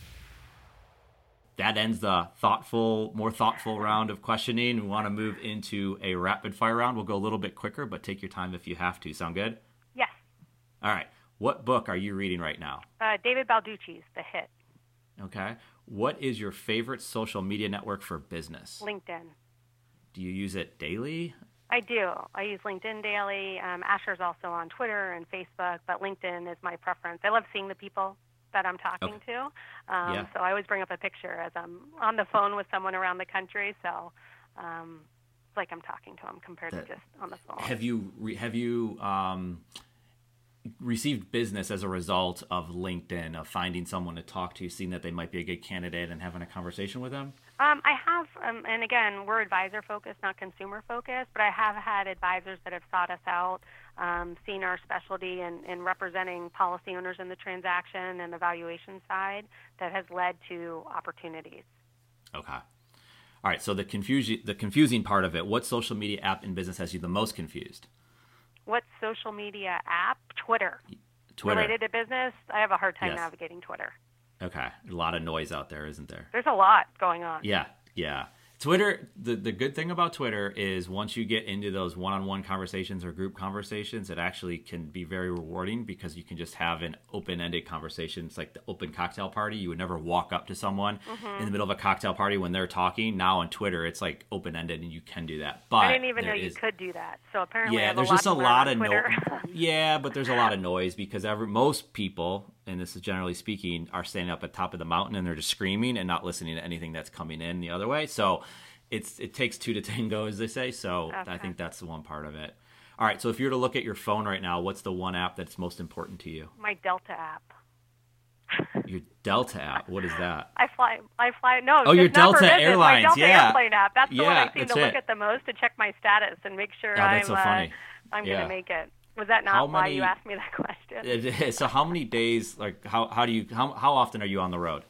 That ends the thoughtful, more thoughtful round of questioning. We want to move into a rapid fire round. We'll go a little bit quicker, but take your time if you have to. Sound good? Yes. All right. What book are you reading right now? Uh, David Balducci's The Hit. Okay. What is your favorite social media network for business? LinkedIn. Do you use it daily? I do. I use LinkedIn daily. Um, Asher's also on Twitter and Facebook, but LinkedIn is my preference. I love seeing the people that I'm talking okay. to. Um, yeah. So I always bring up a picture as I'm on the phone with someone around the country. So um, it's like I'm talking to them compared that, to just on the phone. Have you have you um, received business as a result of LinkedIn, of finding someone to talk to, seeing that they might be a good candidate and having a conversation with them? Um, I have, um, and again, we're advisor-focused, not consumer-focused, but I have had advisors that have sought us out, um, seen our specialty in, in representing policy owners in the transaction and the valuation side that has led to opportunities. Okay. All right, so the confusion, the confusing part of it, what social media app in business has you the most confused? What social media app? Twitter. Twitter. Related to business, I have a hard time yes. navigating Twitter. Okay. A lot of noise out there, isn't there? There's a lot going on. Yeah, yeah. Twitter, the, the good thing about Twitter is once you get into those one-on-one conversations or group conversations, it actually can be very rewarding because you can just have an open-ended conversation. It's like the open cocktail party. You would never walk up to someone mm-hmm. in the middle of a cocktail party when they're talking. Now on Twitter, it's like open-ended and you can do that. But I didn't even know is, you could do that. So apparently yeah, I have there's a lot just a to learn lot on of Twitter. no- yeah, but there's a lot of noise because every most people and this is generally speaking, are standing up at the top of the mountain and they're just screaming and not listening to anything that's coming in the other way. So it's it takes two to tango, as they say. So okay. I think that's the one part of it. All right. So if you were to look at your phone right now, what's the one app that's most important to you? My Delta app. Your Delta app. What is that? I fly. I fly. No. Oh, your Delta Airlines. My Delta yeah. airplane app. That's the yeah, one I seem to look it. at the most to check my status and make sure oh, that's I'm. So funny. Uh, I'm yeah. going to make it. Was that not how why many, you asked me that question? It is. So how many days? Like how how do you how how often are you on the road?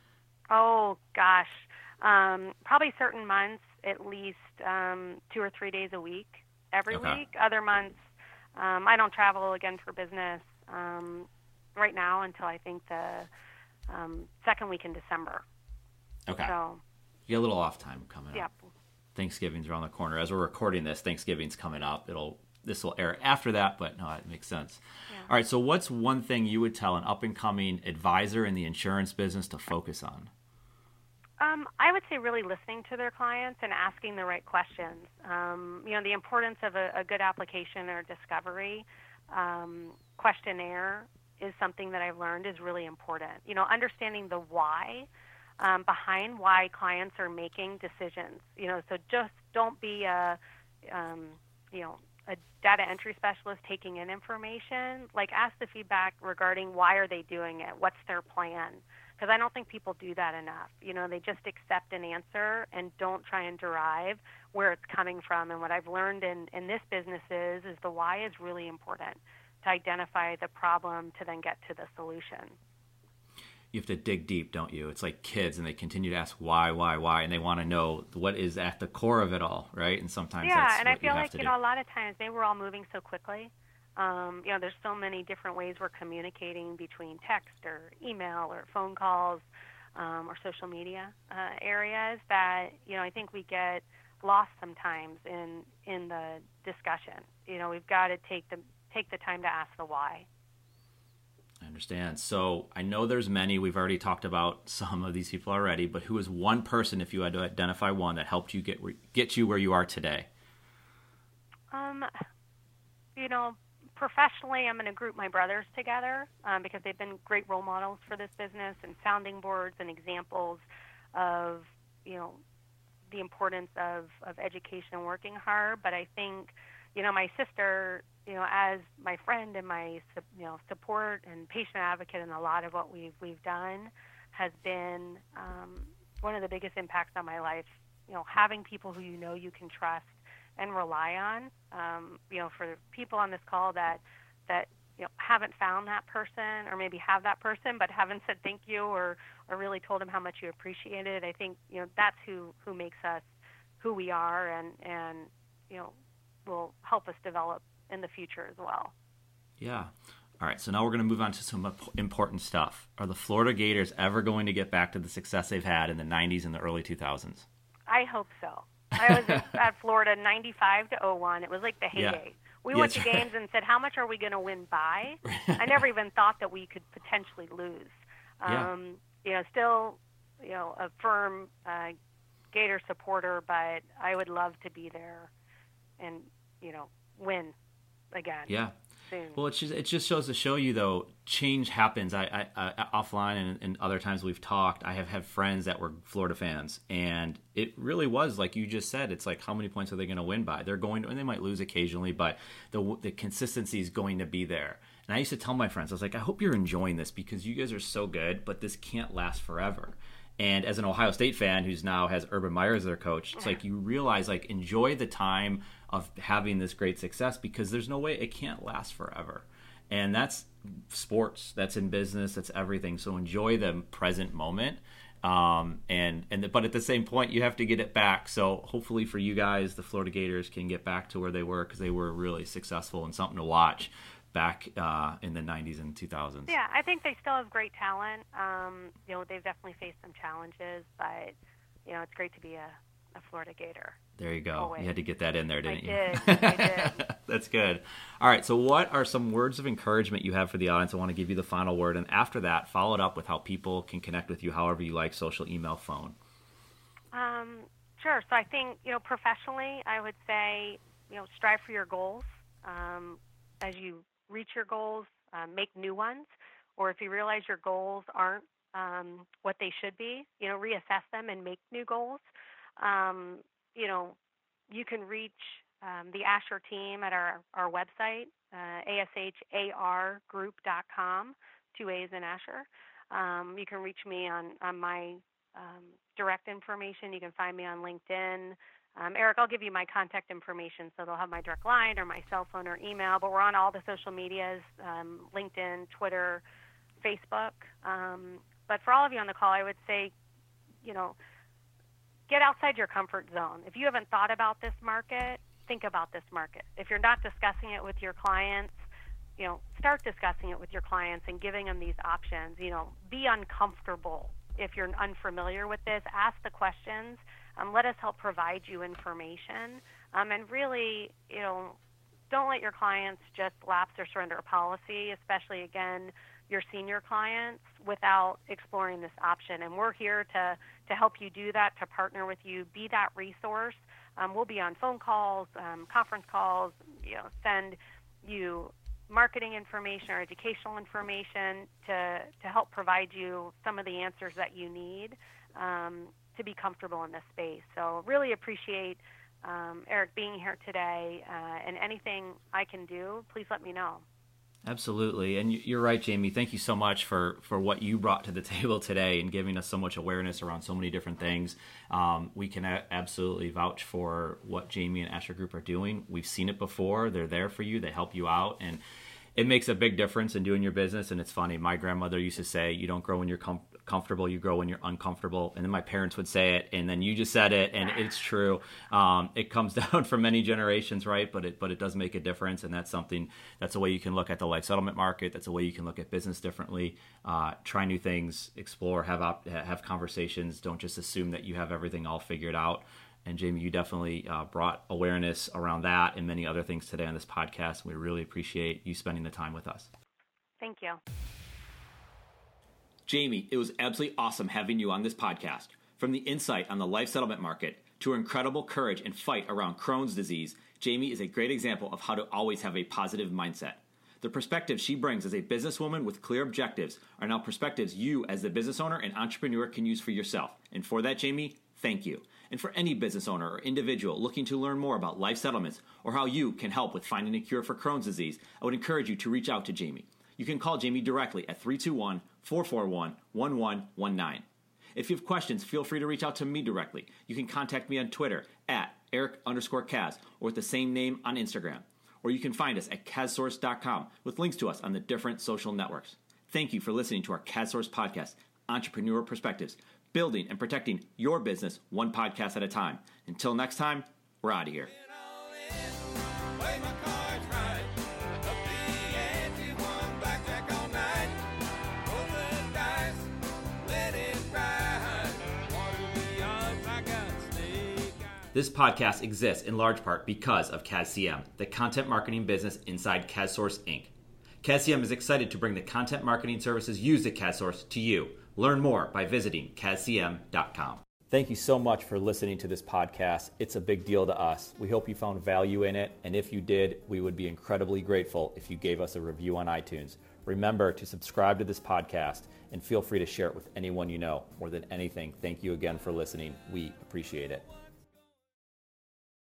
Oh gosh, um, probably certain months at least um, two or three days a week every okay. week. Other months, um, I don't travel again for business um, right now until I think the um, second week in December. Okay. So you get a little off time coming yep. up. Thanksgiving's around the corner. As we're recording this, Thanksgiving's coming up. It'll this will air after that, but no, it makes sense. Yeah. All right. So what's one thing you would tell an up and coming advisor in the insurance business to focus on? Um, I would say really listening to their clients and asking the right questions. Um, you know, the importance of a, a good application or discovery um, questionnaire is something that I've learned is really important. You know, understanding the why um, behind why clients are making decisions. You know, so just don't be a, um, you know, a data entry specialist taking in information. Like, ask the feedback regarding why are they doing it? What's their plan? Because I don't think people do that enough. You know, they just accept an answer and don't try and derive where it's coming from. And what I've learned in, in this business is, is the why is really important to identify the problem to then get to the solution. You have to dig deep, don't you? It's like kids, and they continue to ask why, why, why, and they want to know what is at the core of it all, right? And sometimes yeah, that's and I what feel you have like, to you do. know, a lot of times they were all moving so quickly. Um, you know, there's so many different ways we're communicating between text or email or phone calls um, or social media uh, areas that, you know, I think we get lost sometimes in in the discussion. You know, we've got to take the take the time to ask the why. I understand. So I know there's many. We've already talked about some of these people already, but who is one person, if you had to identify one, that helped you get get you where you are today? Um, you know, professionally, I'm going to group my brothers together um, because they've been great role models for this business and sounding boards and examples of, you know, the importance of, of education and working hard. But I think, you know, my sister, you know, as my friend and my, you know, support and patient advocate in a lot of what we've we've done, has been um, one of the biggest impacts on my life. You know, having people who you know you can trust and rely on. Um, you know, for people on this call that that you know haven't found that person, or maybe have that person but haven't said thank you or or really told them how much you appreciate it. I think, you know, that's who who makes us who we are, and and you know, will help us develop in the future as well. Yeah. All right, so now we're going to move on to some important stuff. Are the Florida Gators ever going to get back to the success they've had in the nineties and the early two thousands? I hope so. I was in, at Florida ninety-five to oh one. It was like the heyday. Yeah. We yeah, went to games and said, how much are we going to win by? I never even thought that we could potentially lose. Um, yeah. You know, still, you know, a firm uh, Gator supporter, but I would love to be there and, you know, win again. Yeah. Soon. Well, it just, it just shows to show you, though, change happens. I, I, I offline and, and other times we've talked, I have had friends that were Florida fans, and it really was like you just said. It's like, how many points are they going to win by? They're going to, and they might lose occasionally, but the the consistency is going to be there. And I used to tell my friends, I was like, I hope you're enjoying this because you guys are so good, but this can't last forever. And as an Ohio State fan who's now has Urban Meyer as their coach, it's like you realize, like, enjoy the time of having this great success because there's no way it can't last forever. And that's sports, that's in business, that's everything. So enjoy the present moment. Um, and, and, but at the same point, you have to get it back. So hopefully for you guys, the Florida Gators can get back to where they were because they were really successful and something to watch back uh, in the nineties and two thousands. Yeah, I think they still have great talent. Um, you know, they've definitely faced some challenges, but, you know, it's great to be a, a Florida Gator. There you go. Always. You had to get that in there, didn't I you? did. I did. That's good. All right, so what are some words of encouragement you have for the audience? I want to give you the final word, and after that, follow it up with how people can connect with you however you like, social, email, phone. Um, sure. So I think, you know, professionally, I would say, you know, strive for your goals. Um, as you reach your goals, uh, make new ones or if you realize your goals aren't um, what they should be, you know, reassess them and make new goals. Um, you know, you can reach um, the Asher team at our, our website, uh, A S H A R group dot com, two A's in Asher. Um, you can reach me on, on my um, direct information. You can find me on LinkedIn. Um, Eric, I'll give you my contact information, so they'll have my direct line or my cell phone or email, but we're on all the social medias, um, LinkedIn, Twitter, Facebook. Um, but for all of you on the call, I would say, you know, get outside your comfort zone. If you haven't thought about this market, think about this market. If you're not discussing it with your clients, you know, start discussing it with your clients and giving them these options. You know, be uncomfortable if you're unfamiliar with this. Ask the questions. Um, let us help provide you information. Um, and really, you know, don't let your clients just lapse or surrender a policy, especially, again, your senior clients, without exploring this option. And we're here to, to help you do that, to partner with you, be that resource. Um, we'll be on phone calls, um, conference calls, you know, send you marketing information or educational information to, to help provide you some of the answers that you need um, to be comfortable in this space. So really appreciate um, Eric being here today, uh, and anything I can do, please let me know. Absolutely. And you're right, Jamie. Thank you so much for, for what you brought to the table today and giving us so much awareness around so many different things. Um, we can a- absolutely vouch for what Jamie and Asher Group are doing. We've seen it before. They're there for you. They help you out. And it makes a big difference in doing your business. And it's funny. My grandmother used to say, you don't grow when you're com- comfortable, you grow when you're uncomfortable. And then my parents would say it, and then you just said it, and it's true. Um, it comes down from many generations, right? But it but it does make a difference, and that's something, that's a way you can look at the life settlement market. That's a way you can look at business differently. Uh, try new things, explore, have op- have conversations. Don't just assume that you have everything all figured out. And Jamie, you definitely uh, brought awareness around that and many other things today on this podcast. We really appreciate you spending the time with us. Thank you. Jamie, it was absolutely awesome having you on this podcast. From the insight on the life settlement market to her incredible courage and fight around Crohn's disease, Jamie is a great example of how to always have a positive mindset. The perspectives she brings as a businesswoman with clear objectives are now perspectives you as the business owner and entrepreneur can use for yourself. And for that, Jamie, thank you. And for any business owner or individual looking to learn more about life settlements or how you can help with finding a cure for Crohn's disease, I would encourage you to reach out to Jamie. You can call Jamie directly at three two one, four four one, one one one nine. If you have questions, feel free to reach out to me directly. You can contact me on Twitter at Eric underscore Kaz or with the same name on Instagram. Or you can find us at Kaz Source dot com with links to us on the different social networks. Thank you for listening to our Kaz Source podcast, Entrepreneur Perspectives, building and protecting your business one podcast at a time. Until next time, we're out of here. This podcast exists in large part because of Kaz C M, the content marketing business inside KazSource Incorporated. Kaz C M is excited to bring the content marketing services used at KazSource to you. Learn more by visiting Kaz C M dot com. Thank you so much for listening to this podcast. It's a big deal to us. We hope you found value in it, and if you did, we would be incredibly grateful if you gave us a review on iTunes. Remember to subscribe to this podcast, and feel free to share it with anyone you know. More than anything, thank you again for listening. We appreciate it.